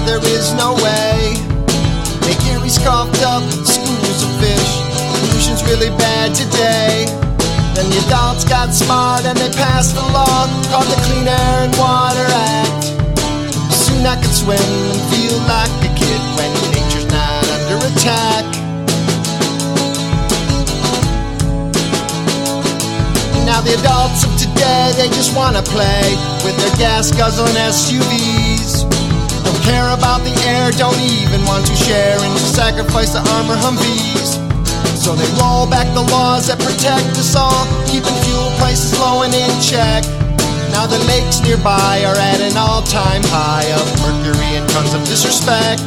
said there is no way. Lake Erie's coughed up schools of fish. Pollution's really bad today. Then the adults got smart and they passed a law called the Clean Air and Water Act. Soon I could swim and feel like a kid when nature's not under attack. Now the adults of today, they just wanna play with their gas-guzzling SUVs. Don't care about the air, don't even want to share and sacrifice the armor Humvees. So they roll back the laws that protect us all, keeping fuel prices low and in check. Now the lakes nearby are at an all-time high of mercury and tons of disrespect.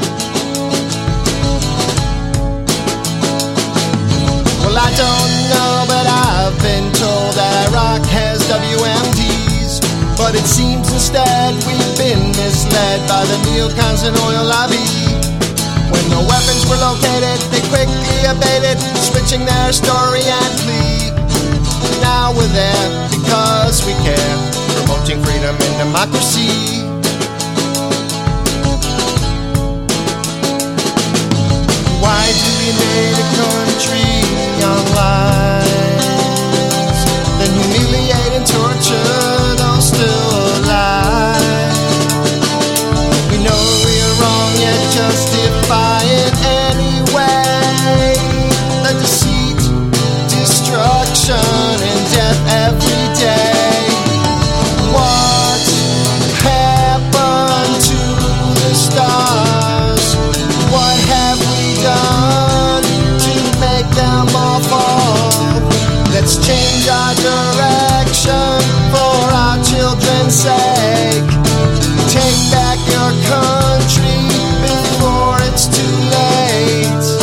Well, I don't know, but I've been told that Iraq has WMDs. But it seems instead we've been misled by the neocons and oil lobby. When the weapons were located, they quickly abated, switching their story and plea. Now we're there because we care, promoting freedom and democracy. Why do we make a country on lies, then humiliate and torture those still alive? We know we are wrong, yet justify it anyway. The deceit, destruction, and death every day. What happened to the stars? What have we done to make them all fall? Let's change our direction for our children's sake. Take back your country before it's too late.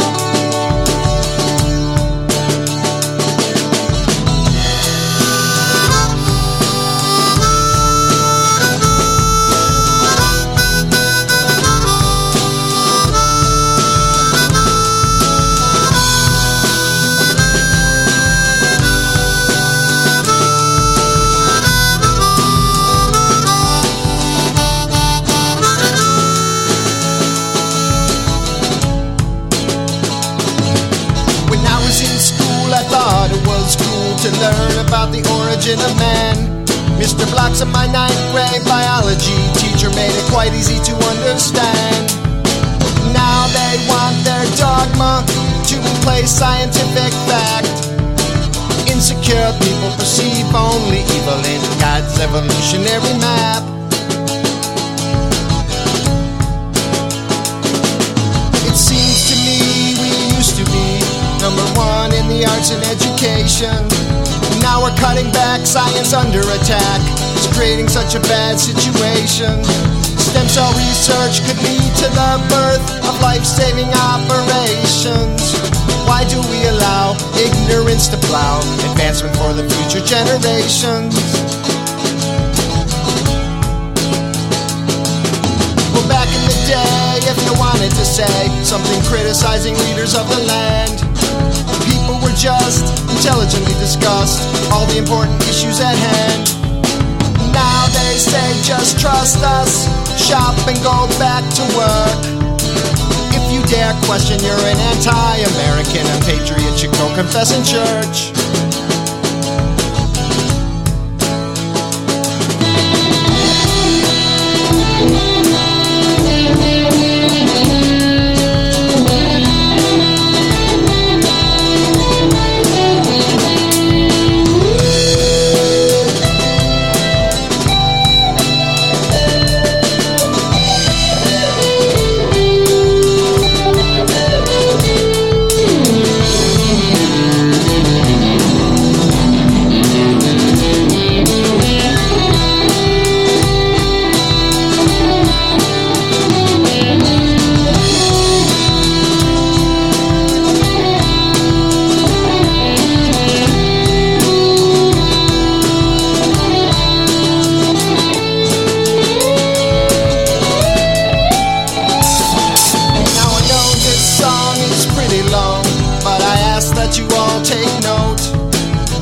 To learn about the origin of man. Mr. Blocks in my 9th grade biology teacher made it quite easy to understand. Now they want their dogma to replace scientific fact. Insecure people perceive only evil in God's evolutionary map. It seems to me we used to be number one in the arts and education. Now we're cutting back, science under attack. It's creating such a bad situation. Stem cell research could lead to the birth of life-saving operations. Why do we allow ignorance to plow advancement for the future generations? Well, back in the day, if you wanted to say something criticizing leaders of the land, people were just intelligently discussed all the important issues at hand. Now they say just trust us, shop and go back to work. If you dare question, you're an anti-American, a patriot should go confess in church.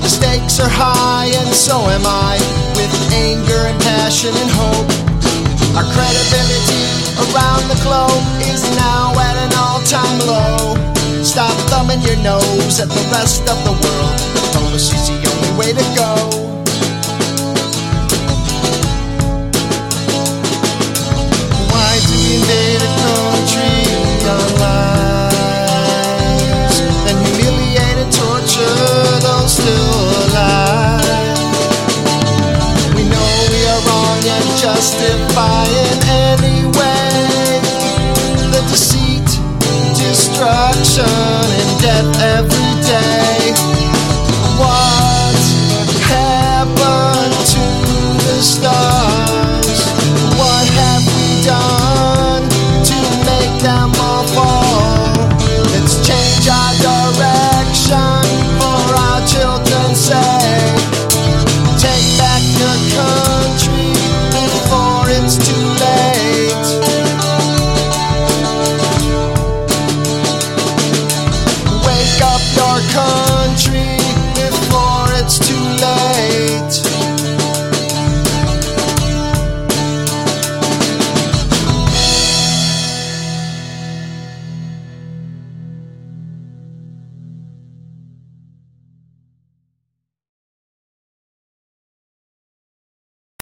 are high, and so am I, with anger and passion and hope. Our credibility around the globe is now at an all-time low. Stop thumbing your nose at the rest of the world. Diplomacy's the only way to go. Why do we invade a country on lies, then humiliate and torture those still alive? We know we are wrong and justify in any way the deceit, destruction, and death every day. What happened to the stars? What have we done to make them all fall? Let's change our direction for our children's sake. Take back the country before it's too late. Wake up your country.